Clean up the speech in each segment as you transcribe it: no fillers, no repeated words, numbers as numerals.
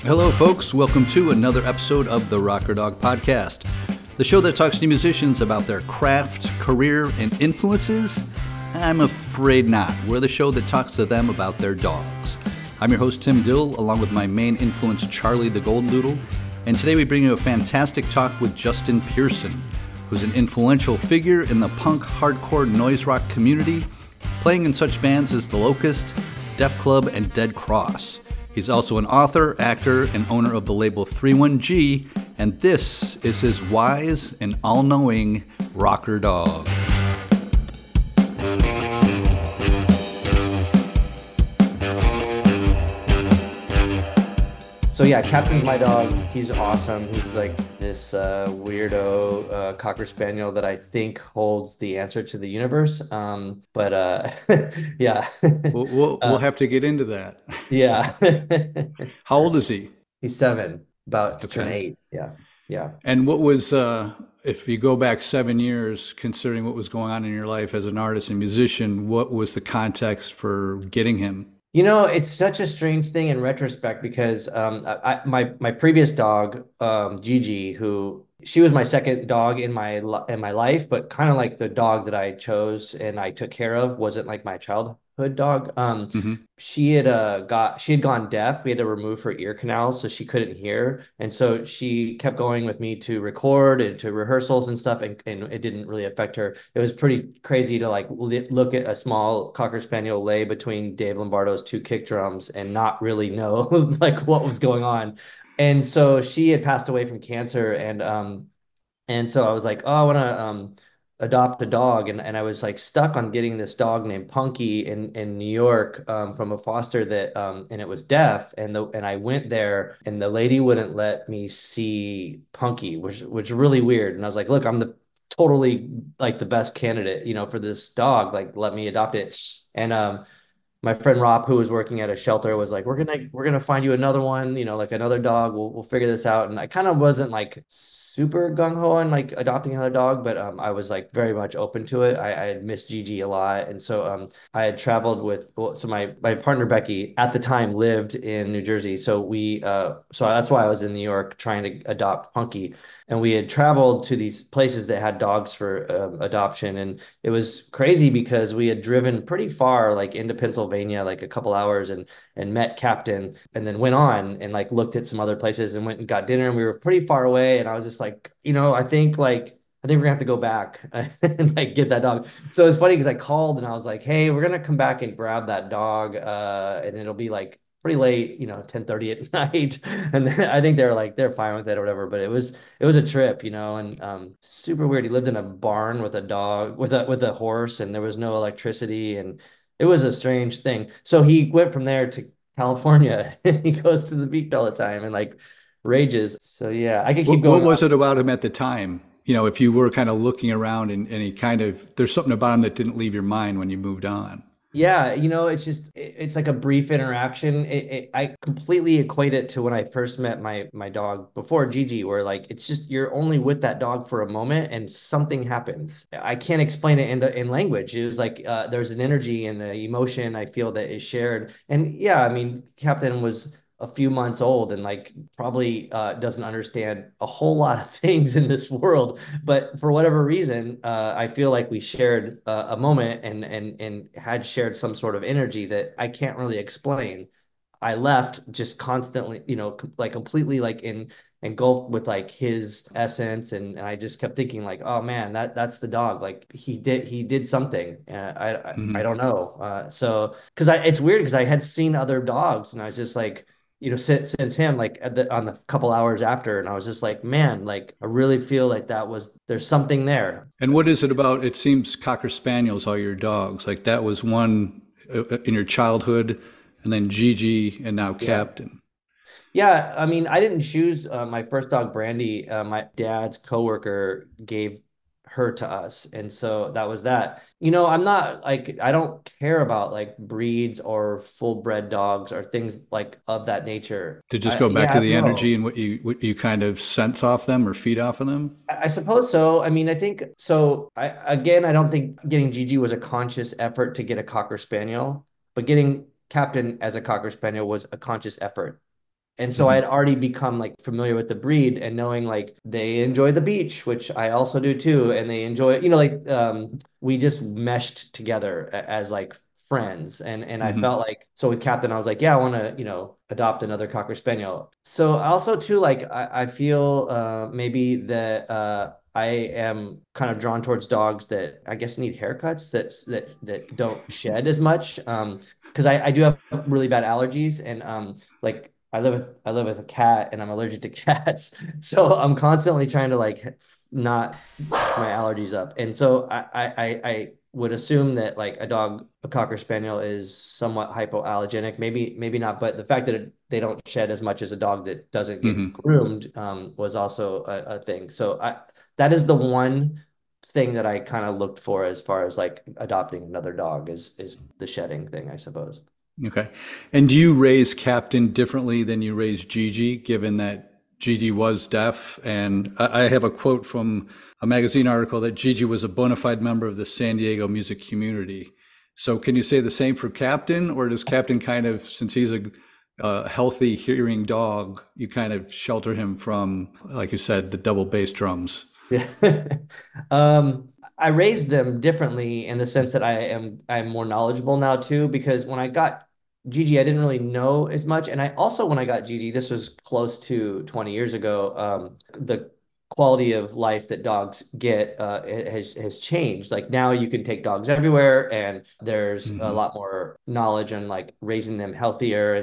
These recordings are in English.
Hello, folks. Welcome to another episode of the Rocker Dog Podcast, the show that talks to musicians about their craft, career, and influences. I'm afraid not. We're the show that talks to them about their dogs. I'm your host, Tim Dill, along with my main influence, Charlie the Golden Doodle. And today we bring you a fantastic talk with Justin Pearson, who's an influential figure in the punk, hardcore, noise rock community, playing in such bands as The Locust, Def Club, and Dead Cross. He's also an author, actor, and owner of the label 31G, and this is his wise and all-knowing rocker dog. So yeah, Captain's my dog. He's awesome. He's like this weirdo Cocker Spaniel that I think holds the answer to the universe. But yeah. We'll have to get into that. Yeah. How old is he? He's 7, about to turn Okay. 8. Yeah. Yeah. And what was, if you go back 7 years, considering what was going on in your life as an artist and musician, what was the context for getting him? You know, it's such a strange thing in retrospect because my previous dog, Gigi, who she was my second dog in my life, but kind of like the dog that I chose and I took care of wasn't like my childhood dog. Mm-hmm. She had gone deaf. We had to remove her ear canals so she couldn't hear, and so she kept going with me to record and to rehearsals and stuff, and it didn't really affect her. It was pretty crazy to like look at a small Cocker Spaniel lay between Dave Lombardo's 2 kick drums and not really know like what was going on. And so she had passed away from cancer, and so I was like, oh, I want to adopt a dog, and I was like stuck on getting this dog named Punky in New York, from a foster that and it was deaf, and I went there and the lady wouldn't let me see Punky, which is really weird. And I was like, look, I'm the totally like the best candidate, for this dog. Like, let me adopt it. And my friend Rob, who was working at a shelter, was like, we're gonna find you another one, like another dog. We'll figure this out. And I kind of wasn't like super gung ho on like adopting another dog, but I was like very much open to it. I had missed Gigi a lot, and so I had traveled with so my partner Becky at the time lived in New Jersey, so so that's why I was in New York trying to adopt Punky. And we had traveled to these places that had dogs for adoption. And it was crazy because we had driven pretty far, like into Pennsylvania, like a couple hours, and met Captain, and then went on and like looked at some other places and went and got dinner. And we were pretty far away. And I was just like, I think we're gonna have to go back and like get that dog. So it's funny because I called and I was like, hey, we're gonna come back and grab that dog. And it'll be like pretty late, 10:30 at night. And then I think they're fine with it or whatever. But it was a trip, and super weird. He lived in a barn with a dog, with a horse, and there was no electricity, and it was a strange thing. So he went from there to California, and he goes to the beach all the time and like rages. So yeah, I could keep What going was on. it about him at the time? If you were kind of looking around and he kind of, there's something about him that didn't leave your mind when you moved on. Yeah, it's just it's like a brief interaction. I completely equate it to when I first met my dog before Gigi, where like it's just you're only with that dog for a moment and something happens. I can't explain it in language. It was like there's an energy and an emotion I feel that is shared. And yeah, I mean, Captain was a few months old and like probably doesn't understand a whole lot of things in this world, but for whatever reason, I feel like we shared a moment and had shared some sort of energy that I can't really explain. I left just constantly, like completely like engulfed with like his essence, and I just kept thinking like, oh man, that's the dog. Like he did something. I Hmm. don't know. So because it's weird because I had seen other dogs and I was just like, since him like on the couple hours after, and I was just like, man, like I really feel like there's something there. And what is it about? It seems Cocker Spaniels are your dogs. Like that was one in your childhood, and then Gigi, and now Yeah. Captain. Yeah, I mean, I didn't choose my first dog, Brandy. My dad's coworker gave her to us, and so that was that. I'm not like I don't care about like breeds or full bred dogs or things like of that nature. To just I go back Yeah, to I the don't energy know. and what you kind of sense off them or feed off of them. I suppose so. I mean, I think so. I don't think getting Gigi was a conscious effort to get a Cocker Spaniel, but getting Captain as a Cocker Spaniel was a conscious effort. And so I Hmm. had already become like familiar with the breed and knowing like they enjoy the beach, which I also do too. And they enjoy, like we just meshed together as like friends. And I Hmm. felt like, so with Captain, I was like, yeah, I want to, adopt another Cocker Spaniel. So also too, like I feel maybe that I am kind of drawn towards dogs that I guess need haircuts that don't shed as much. Because I do have really bad allergies and like I live with a cat and I'm allergic to cats. So I'm constantly trying to like not my allergies up. And so I would assume that like a Cocker Spaniel is somewhat hypoallergenic. Maybe not, but the fact that they don't shed as much as a dog that doesn't get Hmm. groomed was also a thing. So that is the one thing that I kind of looked for as far as like adopting another dog is the shedding thing, I suppose. Okay. And do you raise Captain differently than you raised Gigi, given that Gigi was deaf? And I have a quote from a magazine article that Gigi was a bona fide member of the San Diego music community. So can you say the same for Captain, or does Captain kind of, since he's a healthy hearing dog, you kind of shelter him from, like you said, the double bass drums? Yeah. I raised them differently in the sense that I'm more knowledgeable now too, because when I got Gigi, I didn't really know as much. And I also, when I got Gigi, this was close to 20 years ago, the quality of life that dogs get has changed. Like now you can take dogs everywhere and there's a Hmm. lot more knowledge on like raising them healthier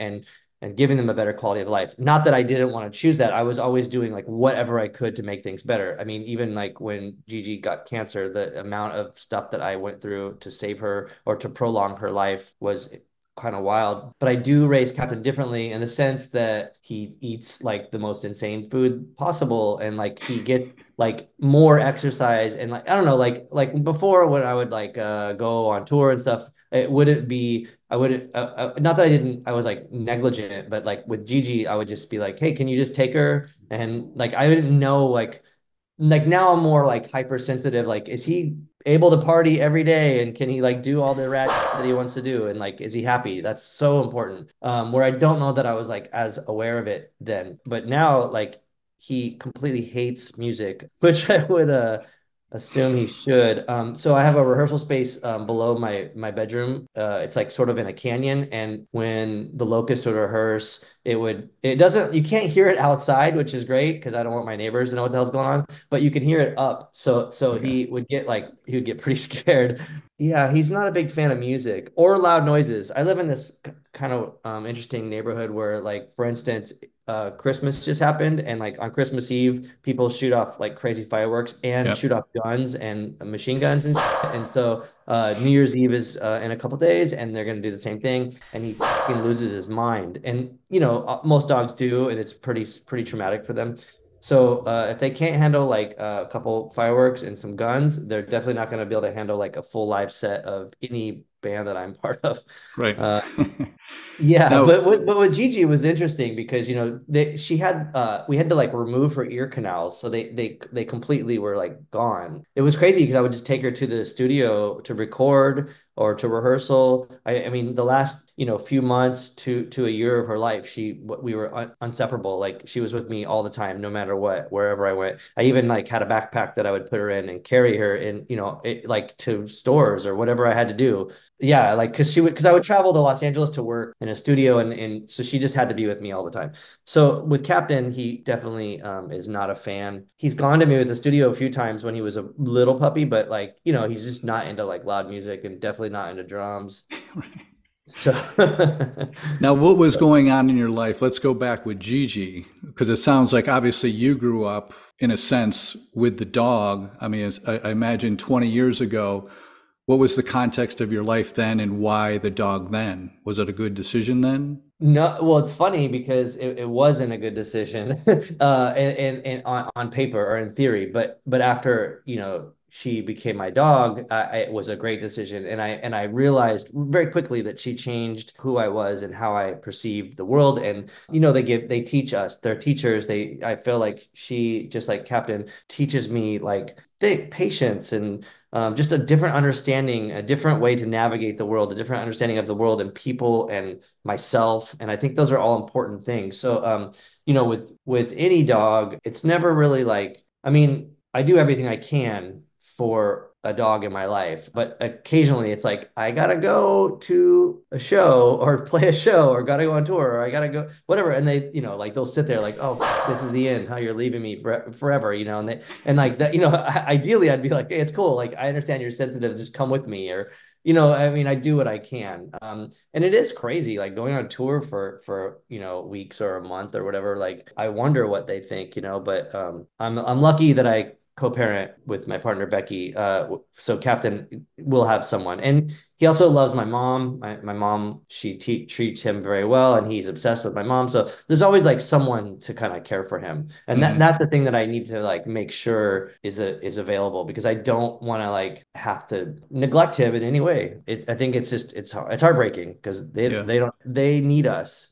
and giving them a better quality of life. Not that I didn't want to choose that. I was always doing like whatever I could to make things better. I mean, even like when Gigi got cancer, the amount of stuff that I went through to save her or to prolong her life was kind of wild. But I do raise Captain differently in the sense that he eats like the most insane food possible and like he gets like more exercise and like I don't know like before when I would like go on tour and stuff it wouldn't be I wouldn't, not that I didn't, I was like negligent, but like with Gigi, I would just be like, hey, can you just take her? And like, I didn't know, like now I'm more like hypersensitive. Like, is he able to party every day? And can he like do all the rat that he wants to do? And like, is he happy? That's so important. Where I don't know that I was like as aware of it then, but now like he completely hates music, which I would, assume he should. So I have a rehearsal space below my bedroom. It's like sort of in a canyon, and when the Locust would rehearse, it doesn't you can't hear it outside, which is great because I don't want my neighbors to know what the hell's going on, but you can hear it up. So Okay. he would get pretty scared. Yeah, he's not a big fan of music or loud noises. I live in this kind of interesting neighborhood where, like, for instance, Christmas just happened, and like on Christmas Eve, people shoot off like crazy fireworks and Yep. shoot off guns and machine guns and shit. And so New Year's Eve is in a couple days, and they're gonna do the same thing, and he fucking loses his mind. And most dogs do, and it's pretty traumatic for them. So if they can't handle like a couple fireworks and some guns, they're definitely not going to be able to handle like a full live set of any band that I'm part of. Right. Uh, yeah, Now, but with Gigi it was interesting because she had we had to like remove her ear canals, so they completely were like gone. It was crazy because I would just take her to the studio to record or to rehearsal. I mean the last few months to a year of her life, we were inseparable. Like she was with me all the time, no matter what, wherever I went. I even like had a backpack that I would put her in and carry her in, like to stores or whatever I had to do. Yeah, like because I would travel to Los Angeles to work in a studio and so she just had to be with me all the time. So with Captain, he definitely is not a fan. He's gone to me with the studio a few times when he was a little puppy, but like, he's just not into like loud music and definitely not into drums. So now, what was going on in your life? Let's go back with Gigi, because it sounds like obviously you grew up in a sense with the dog. I mean, I imagine 20 years ago, what was the context of your life then and why the dog then? Was it a good decision then? No, well, it's funny because it wasn't a good decision, and on paper or in theory, but after, she became my dog, it was a great decision. And I realized very quickly that she changed who I was and how I perceived the world. And they teach us, they're teachers. I feel like she, just like Captain, teaches me like patience and just a different understanding, a different way to navigate the world, a different understanding of the world and people and myself. And I think those are all important things. So, with any dog, it's never really like, I mean, I do everything I can for a dog in my life, but occasionally it's like I gotta go to a show or play a show or gotta go on tour or I gotta go whatever, and they, like they'll sit there like, oh, this is the end. How you're leaving me forever, and like that, ideally I'd be like, hey, it's cool. Like I understand you're sensitive, just come with me, or I mean, I do what I can. And it is crazy, like going on tour for weeks or a month or whatever. Like I wonder what they think, but I'm lucky that I co-parent with my partner Becky. So Captain will have someone, and he also loves my mom. My mom, she treats him very well, and he's obsessed with my mom. So there's always like someone to kind of care for him, and that's the thing that I need to like make sure is available, because I don't want to like have to neglect him in any way. I think it's heartbreaking because they need us,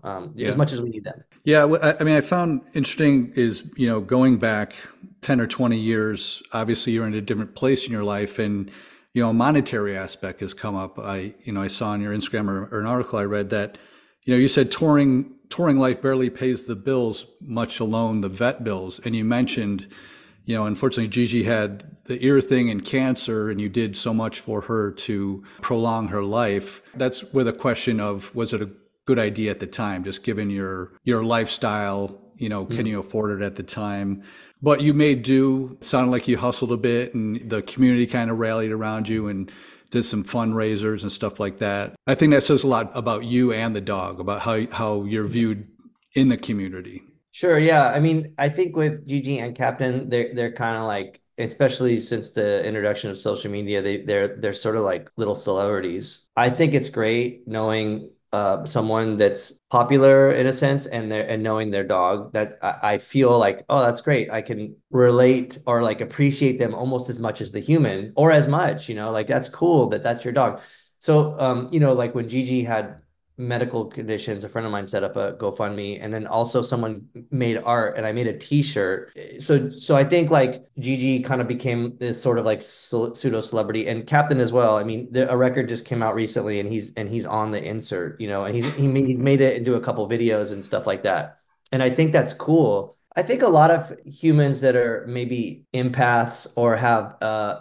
as much as we need them. Yeah, what I mean, I found interesting is, going back 10 or 20 years, obviously you're in a different place in your life, and, a monetary aspect has come up. I saw on your Instagram or an article I read that, you said touring life barely pays the bills, much alone the vet bills. And you mentioned, unfortunately Gigi had the ear thing and cancer, and you did so much for her to prolong her life. That's where the question of, was it a good idea at the time, just given your lifestyle, can you afford it at the time? But you made do. It sounded like you hustled a bit, and the community kind of rallied around you and did some fundraisers and stuff like that. I think that says a lot about you and the dog, about how you're viewed in the community. Sure, yeah. I mean, I think with Gigi and Captain, they're kind of like, especially since the introduction of social media, they're sort of like little celebrities. I think it's great knowing someone that's popular in a sense, and knowing their dog, that I feel like, oh, that's great. I can relate or like appreciate them almost as much as the human, or as much, like that's cool that that's your dog. So, like when Gigi had medical conditions, a friend of mine set up a GoFundMe, and then also someone made art, and I made a t-shirt. So I think like Gigi kind of became this sort of like pseudo celebrity, and Captain as well. I mean, a record just came out recently, and he's on the insert, and he's made it into a couple videos and stuff like that. And I think that's cool. I think a lot of humans that are maybe empaths or have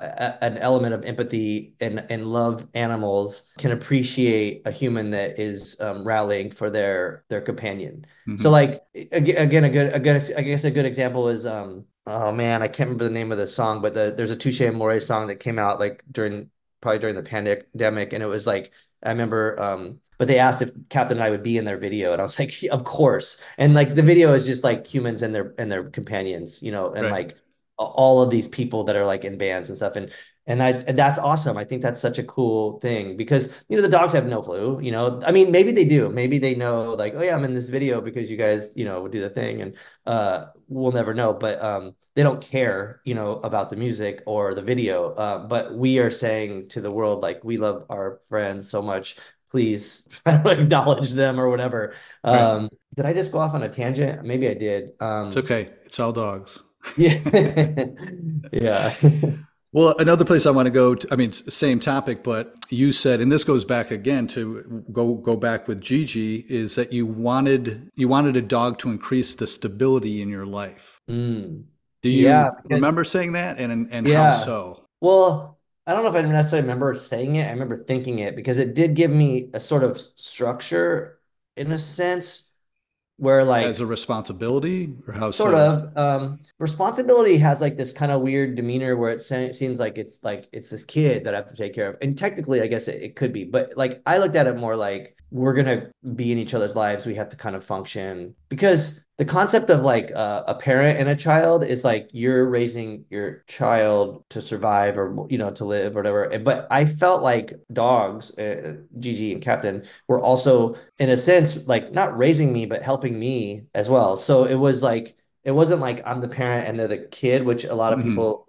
an element of empathy and love animals can appreciate a human that is rallying for their companion. Mm-hmm. So like again, I guess a good example is oh man, I can't remember the name of the song, but there's a Touche Amore song that came out like probably during the pandemic, and it was like, I remember but they asked if Captain and I would be in their video, and I was like, of course. And like the video is just like humans and their companions, and Right. like all of these people that are like in bands and stuff. And that's awesome. I think that's such a cool thing, because the dogs have no clue, I mean, maybe they do. Maybe they know like, oh yeah, I'm in this video because you guys, do the thing, and we'll never know. But they don't care, about the music or the video. But we are saying to the world, like, we love our friends so much. Please acknowledge them or whatever. Right. Did I just go off on a tangent? Maybe I did. It's okay. It's all dogs. Yeah. Yeah. Well, another place I want to go to, I mean, same topic, but you said, and this goes back again to go back with Gigi, is that you wanted a dog to increase the stability in your life. Mm. Do Yeah, you because remember saying that, and how yeah. so? Well, I don't know if I necessarily remember saying it. I remember thinking it, because it did give me a sort of structure in a sense, where As a like responsibility, or how sort so? of responsibility has like this kind of weird demeanor where seems like it's this kid that I have to take care of. And technically I guess it could be, but like I looked at it more like we're gonna be in each other's lives, we have to kind of function, because the concept of like a parent and a child is like you're raising your child to survive, or to live or whatever. But I felt like dogs, Gigi and Captain, were also in a sense like not raising me but helping me as well. So it was like, it wasn't like I'm the parent and they're the kid, which a lot of Hmm. people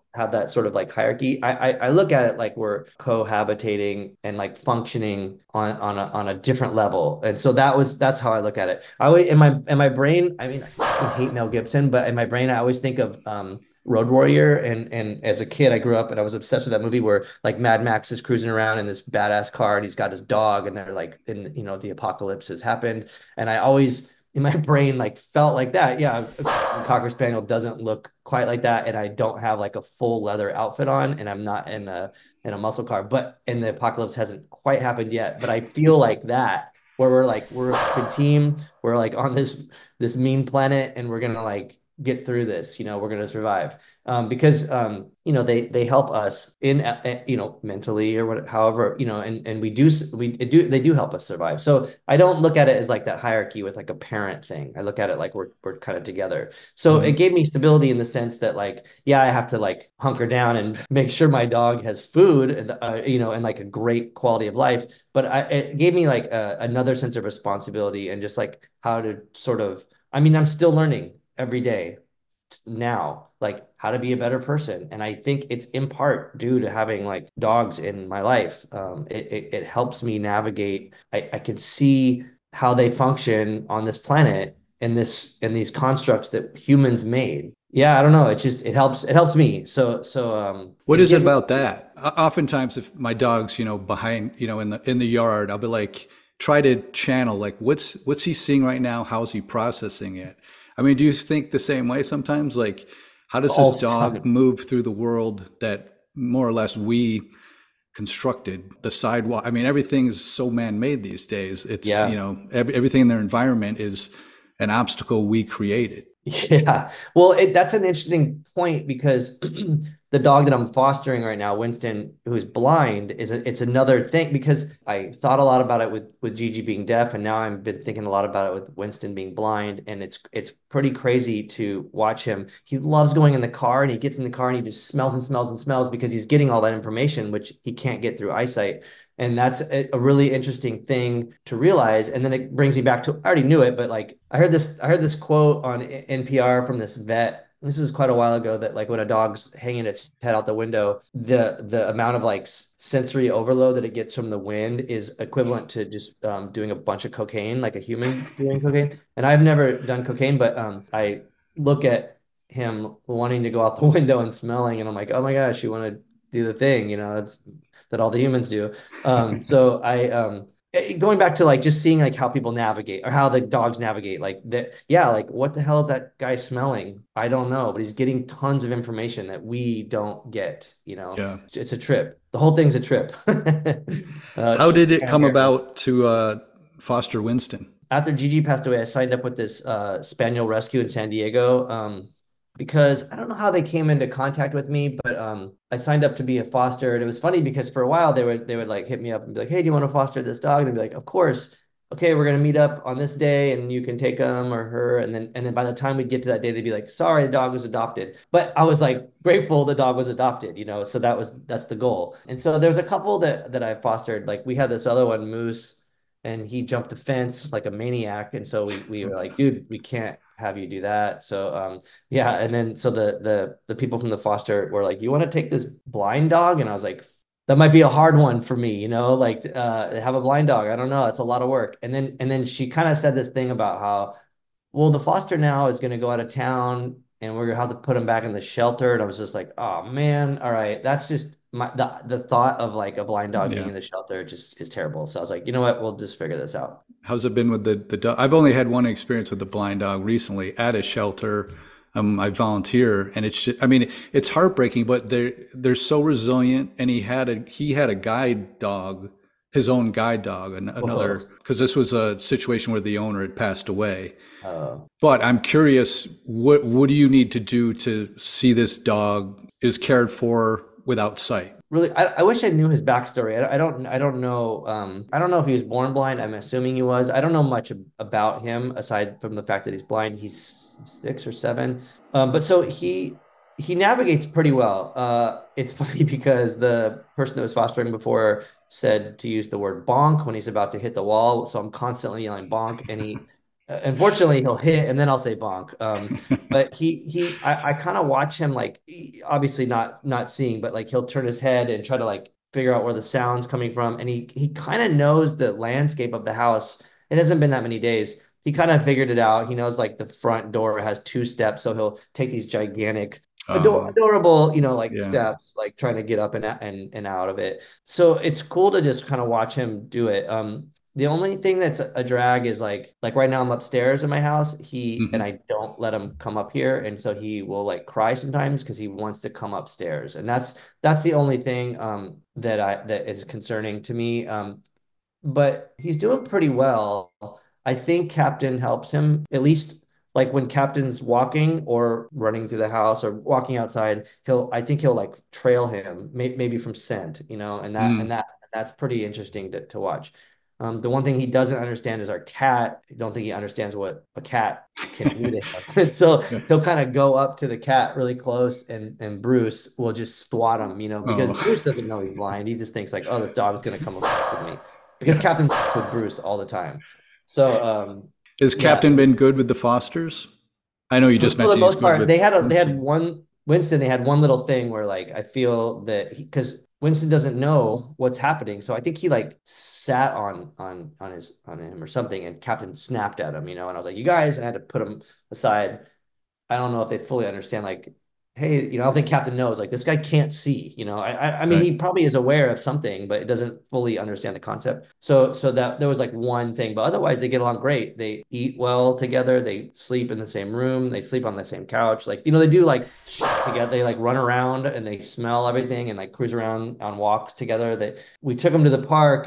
have that sort of like hierarchy. I look at it like we're cohabitating and like functioning on a different level. And so that's how I look at it. I always in my brain, I mean, I fucking hate Mel Gibson, but in my brain, I always think of Road Warrior, and as a kid I grew up and I was obsessed with that movie where like Mad Max is cruising around in this badass car and he's got his dog and they're like in the apocalypse has happened, and I always in my brain like felt like that. Yeah, a Cocker Spaniel doesn't look quite like that, and I don't have like a full leather outfit on, and I'm not in a muscle car, but and the apocalypse hasn't quite happened yet, but I feel like that where we're a good team, we're like on this mean planet and we're gonna like get through this, we're going to survive, because they help us in mentally or what, however, and they do help us survive. So I don't look at it as like that hierarchy with like a parent thing. I look at it like we're kind of together. So it Mhm. gave me stability in the sense that like, yeah, I have to like hunker down and make sure my dog has food and and like a great quality of life, but it gave me like another sense of responsibility and just like how to sort of, I mean, I'm still learning every day now, like how to be a better person. And I think it's in part due to having like dogs in my life. It helps me navigate. I can see how they function on this planet and these constructs that humans made. Yeah, I don't know. It helps me. So What it is it gives me. about that? Oftentimes, if my dog's, behind, in the yard, I'll be like, try to channel, like, what's he seeing right now? How's he processing it? I mean, do you think the same way sometimes? Like, how does this All the dog time. move through the world that more or less we constructed? The sidewalk. I mean, everything is so man-made these days. It's, Yeah. everything in their environment is an obstacle we created. Yeah. Well, that's an interesting point because the dog that I'm fostering right now, Winston, who's blind, it's another thing because I thought a lot about it with Gigi being deaf, and now I've been thinking a lot about it with Winston being blind, and it's pretty crazy to watch him. He loves going in the car, and he gets in the car and he just smells and smells and smells because he's getting all that information which he can't get through eyesight. And that's a really interesting thing to realize. And then it brings me back to, I already knew it, but like I heard this quote on NPR from this vet. This is quite a while ago that like when a dog's hanging its head out the window, the amount of like sensory overload that it gets from the wind is equivalent to just doing a bunch of cocaine, like a human doing cocaine. And I've never done cocaine, but I look at him wanting to go out the window and smelling, and I'm like, oh my gosh, you want to do the thing, it's that all the humans do. So going back to like just seeing like how people navigate or how the dogs navigate, like that, yeah, like what the hell is that guy smelling? I don't know, but he's getting tons of information that we don't get. Yeah. It's a trip. The whole thing's a trip. How did it Kind of come character. about to foster Winston? After Gigi passed away, I signed up with this spaniel rescue in San Diego, because I don't know how they came into contact with me, but I signed up to be a foster, and it was funny because for a while they would like hit me up and be like, "Hey, do you want to foster this dog?" And I'd be like, "Of course." Okay, we're gonna meet up on this day, and you can take him or her. And then by the time we'd get to that day, they'd be like, "Sorry, the dog was adopted." But I was like grateful the dog was adopted, So that's the goal. And so there's a couple that I fostered. Like we had this other one, Moose, and he jumped the fence like a maniac. And so we were like, dude, we can't have you do that. So yeah, and then so the people from the foster were like, you want to take this blind dog? And I was like, that might be a hard one for me, like have a blind dog. I don't know, it's a lot of work. And then she kind of said this thing about how, well, the foster now is going to go out of town and we're going to have to put him back in the shelter. And I was just like, oh man, all right. That's just the thought of like a blind dog being Yeah. in the shelter just is terrible. So I was like, you know what? We'll just figure this out. How's it been with the dog? I've only had one experience with the blind dog recently at a shelter. I volunteer, and it's just, I mean, it's heartbreaking, but they're so resilient. And he had a guide dog, his own guide dog, Whoa. another, because this was a situation where the owner had passed away. Uh, But I'm curious, what do you need to do to see this dog is cared for without sight? Really, I wish I knew his backstory. I don't know. I don't know if he was born blind. I'm assuming he was. I don't know much about him aside from the fact that he's blind. He's 6 or 7. But so he navigates pretty well. It's funny because the person that was fostering before said to use the word bonk when he's about to hit the wall. So I'm constantly yelling bonk, and Unfortunately, he'll hit and then I'll say bonk. But I kind of watch him like obviously not seeing, but like he'll turn his head and try to like figure out where the sound's coming from, and he kind of knows the landscape of the house. It hasn't been that many days. He kind of figured it out. He knows like the front door has two steps, so he'll take these gigantic, Oh, adorable, like yeah. steps, like trying to get up and out of it. So it's cool to just kind of watch him do it. The only thing that's a drag is like right now I'm upstairs in my house. And Hmm. I don't let him come up here, and so he will like cry sometimes because he wants to come upstairs, and that's the only thing that is concerning to me. But he's doing pretty well. I think Captain helps him at least like when Captain's walking or running through the house or walking outside, I think he'll like trail him maybe from scent, and that's pretty interesting to watch. The one thing he doesn't understand is our cat. I don't think he understands what a cat can do to him. And so Yeah. he'll kind of go up to the cat really close and Bruce will just swat him, because Oh, Bruce doesn't know he's blind. He just thinks like, oh, this dog's gonna come up with me because yeah. Captain works with Bruce all the time. So Has yeah, Captain been good with the Fosters? I know you just for the mentioned he's most good part, with they had Winston. one Winston. They had one little thing where like I feel that because Winston doesn't know what's happening, so I think he like sat on him or something, and Captain snapped at him, and I was like, you guys, I had to put him aside. I don't know if they fully understand, like, hey, I don't think Captain knows, like, this guy can't see, I mean, Right. he probably is aware of something, but it doesn't fully understand the concept. So that there was like one thing, but otherwise they get along great. They eat well together. They sleep in the same room. They sleep on the same couch. Like, they do like shit together. They like run around and they smell everything and like cruise around on walks together. We took them to the park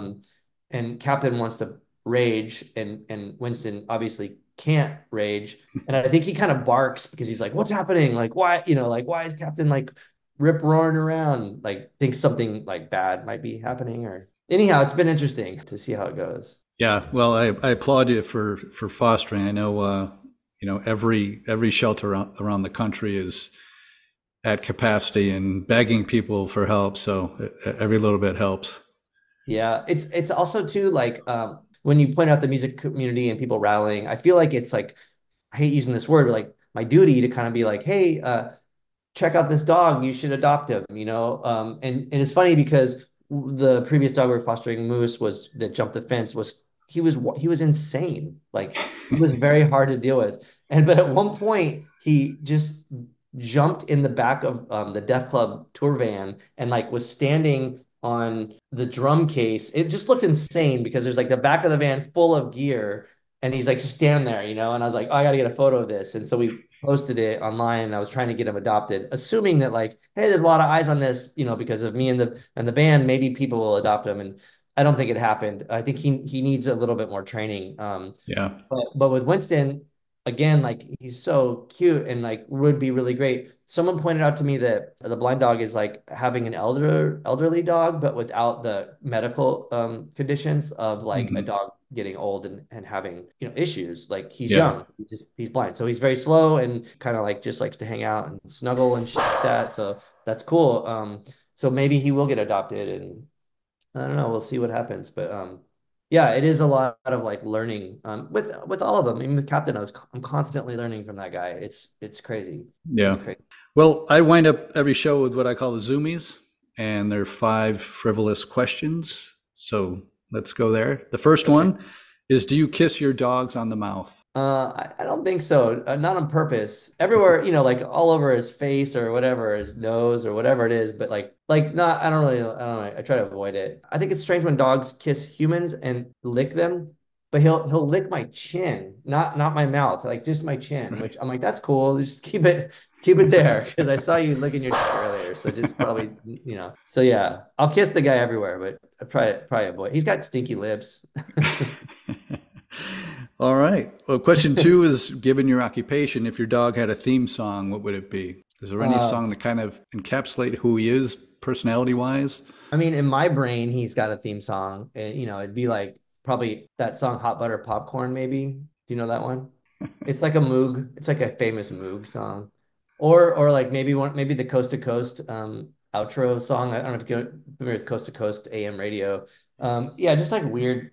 and Captain wants to rage and Winston obviously can't rage. And I think he kind of barks because he's like, what's happening? Like, why, like, why is Captain like rip roaring around? Like, thinks something like bad might be happening or anyhow, it's been interesting to see how it goes. Yeah. Well, I applaud you for fostering. I know every shelter around the country is at capacity and begging people for help. So every little bit helps. Yeah, it's also too like when you point out the music community and people rallying, I feel like it's like I hate using this word, but like my duty to kind of be like, hey, check out this dog. You should adopt him, and it's funny because the previous dog we were fostering, Moose, was that jumped the fence was he was insane. Like he was very hard to deal with. But at one point he just jumped in the back of the Deaf Club tour van and like was standing on the drum case. It just looked insane because there's like the back of the van full of gear and he's like just standing there, and I was like, oh, I got to get a photo of this. And so we posted it online and I was trying to get him adopted, assuming that like, hey, there's a lot of eyes on this, because of me and the band, maybe people will adopt him. And I don't think it happened. I think he needs a little bit more training. Yeah. But with Winston, again, like he's so cute and like would be really great. Someone pointed out to me that the blind dog is like having an elderly dog, but without the medical conditions of like a Hmm. dog getting old and having issues. Like he's Yeah. young, he's blind, so he's very slow and kind of like just likes to hang out and snuggle and shit like that. So that's cool. So maybe he will get adopted, and I don't know. We'll see what happens. But yeah, it is a lot of like learning with all of them. Even with Captain, I'm constantly learning from that guy. It's crazy. It's Yeah. crazy. Well, I wind up every show with what I call the Zoomies, and they're five frivolous questions. So let's go there. The first Okay. one is, do you kiss your dogs on the mouth? I don't think so. Not on purpose. Everywhere, like all over his face or whatever, his nose or whatever it is. But like not. I don't know. I try to avoid it. I think it's strange when dogs kiss humans and lick them, but he'll lick my chin, not my mouth, like just my chin. Right. Which I'm like, that's cool. Just keep it there because I saw you licking your dick earlier. So just probably, So yeah, I'll kiss the guy everywhere, but I probably avoid. He's got stinky lips. All right. Well, question two is, given your occupation, if your dog had a theme song, what would it be? Is there any Uh, song that kind of encapsulate who he is personality wise? I mean, in my brain, he's got a theme song. It'd be like probably that song "Hot Butter Popcorn." Maybe. Do you know that one? It's like a Moog. It's like a famous Moog song, or like maybe the Coast to Coast outro song. I don't know if you're familiar with Coast to Coast AM radio. Yeah, just like weird.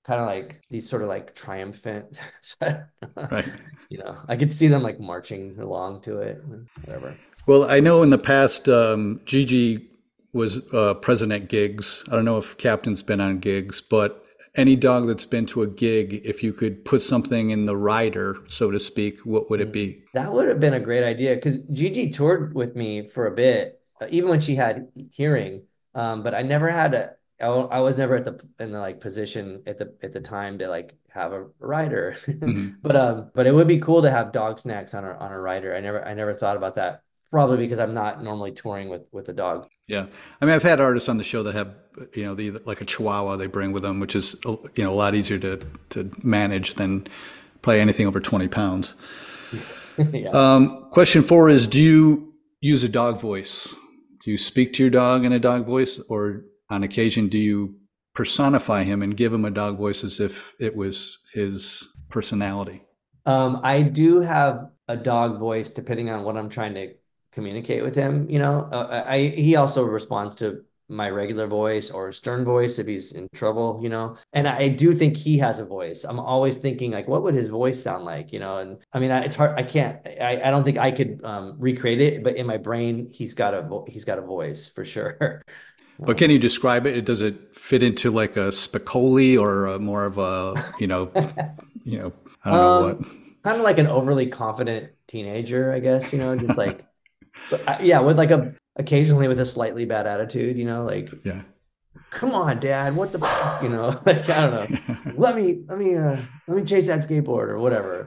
kind of like these sort of like triumphant, Right. I could see them like marching along to it, whatever. Well, I know in the past, Gigi was present at gigs. I don't know if Captain's been on gigs, but any dog that's been to a gig, if you could put something in the rider, so to speak, what would it be? That would have been a great idea because Gigi toured with me for a bit, even when she had hearing. But I was never in the like position at the time to like have a rider. Mhm. But it would be cool to have dog snacks on a rider. I never thought about that. Probably because I'm not normally touring with a dog. Yeah. I mean, I've had artists on the show that have, like a Chihuahua they bring with them, which is, a lot easier to manage than probably anything over 20 pounds. Yeah. Question 4 is, do you use a dog voice? Do you speak to your dog in a dog voice, or on occasion do you personify him and give him a dog voice as if it was his personality? I do have a dog voice depending on what I'm trying to communicate with him. He also responds to my regular voice or stern voice if he's in trouble. And I do think he has a voice. I'm always thinking like, what would his voice sound like? And I mean, it's hard. I don't think I could recreate it, but in my brain, he's got a voice for sure. But can you describe it? Does it fit into like a Spicoli or more of a, I don't know what. Kind of like an overly confident teenager, I guess, just like, yeah, with like occasionally with a slightly bad attitude, like, Yeah. come on, Dad, what the, like, I don't know. Let me chase that skateboard or whatever.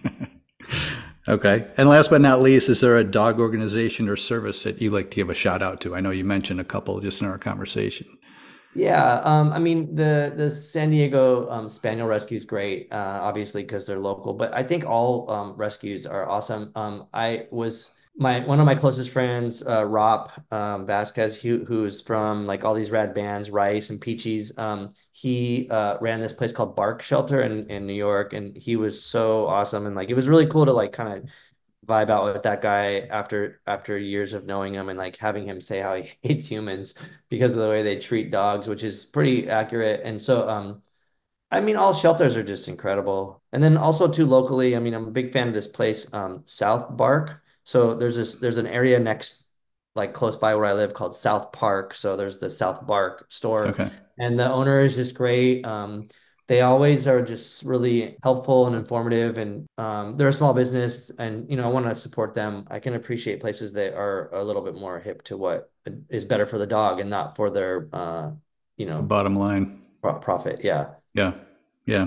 Okay. And last but not least, is there a dog organization or service that you like to give a shout out to? I know you mentioned a couple just in our conversation. Yeah, I mean the San Diego Spaniel Rescue is great, obviously because they're local, but I think all rescues are awesome. I was one of my closest friends, Rob Vasquez, who's from like all these rad bands, Rice and Peaches. He ran this place called Bark Shelter in New York, and he was so awesome, and like it was really cool to like kind of vibe out with that guy after years of knowing him and like having him say how he hates humans because of the way they treat dogs, which is pretty accurate. And so I mean all shelters are just incredible. And then also too locally, I mean I'm a big fan of this place, South Bark. So there's an area next like close by where I live called South Park. So there's the South Bark store, Okay. and the owner is just great. They always are just really helpful and informative, and they're a small business, and I want to support them. I can appreciate places that are a little bit more hip to what is better for the dog and not for their The bottom line. profit. Yeah. Yeah. Yeah.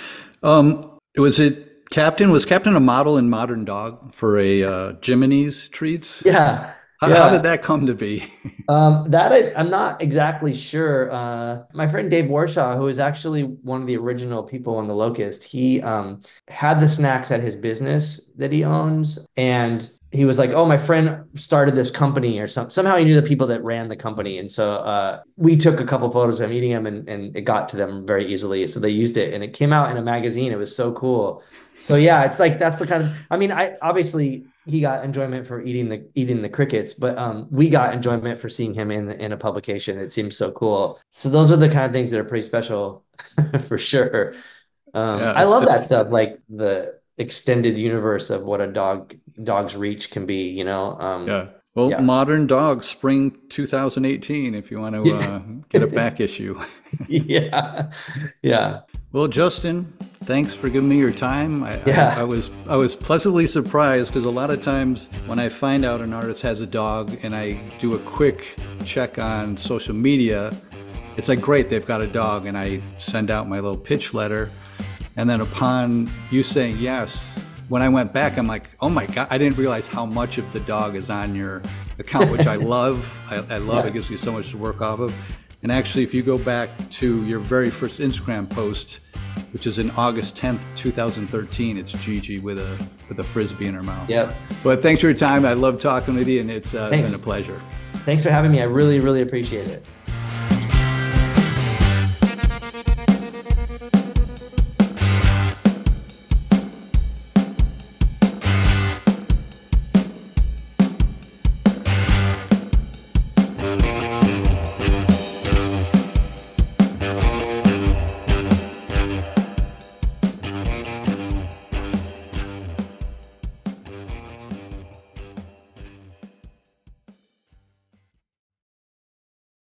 Was Captain a model in Modern Dog for a Jiminy's treats? Yeah. How did that come to be? I'm not exactly sure. My friend Dave Warshaw, who is actually one of the original people on the Locust, he had the snacks at his business that he owns, and he was like, "Oh, my friend started this company or something." Somehow he knew the people that ran the company, and so we took a couple photos of him eating them, and it got to them very easily. So they used it, and it came out in a magazine. It was so cool. So yeah, it's like that's the kind of. I mean, I obviously he got enjoyment for eating the crickets, but we got enjoyment for seeing him in a publication. It seems so cool. So those are the kind of things that are pretty special, for sure. Yeah, I love that stuff, like the extended universe of what a dog's reach can be. yeah. Well, Yeah. Modern Dog, spring 2018, if you want to get a back issue. Yeah, yeah, Well, Justin, thanks for giving me your time. Yeah. I was pleasantly surprised because a lot of times when I find out an artist has a dog and I do a quick check on social media, it's like, great, they've got a dog, and I send out my little pitch letter. And then upon you saying yes, when I went back, I'm like, oh my God, I didn't realize how much of the dog is on your account, which I love. I love Yeah. it. Gives me so much to work off of. And actually, if you go back to your very first Instagram post, which is in August 10th, 2013, it's Gigi with a Frisbee in her mouth. Yep. But thanks for your time. I love talking with you, and it's been Thanks. a pleasure. Thanks for having me. I really, really appreciate it.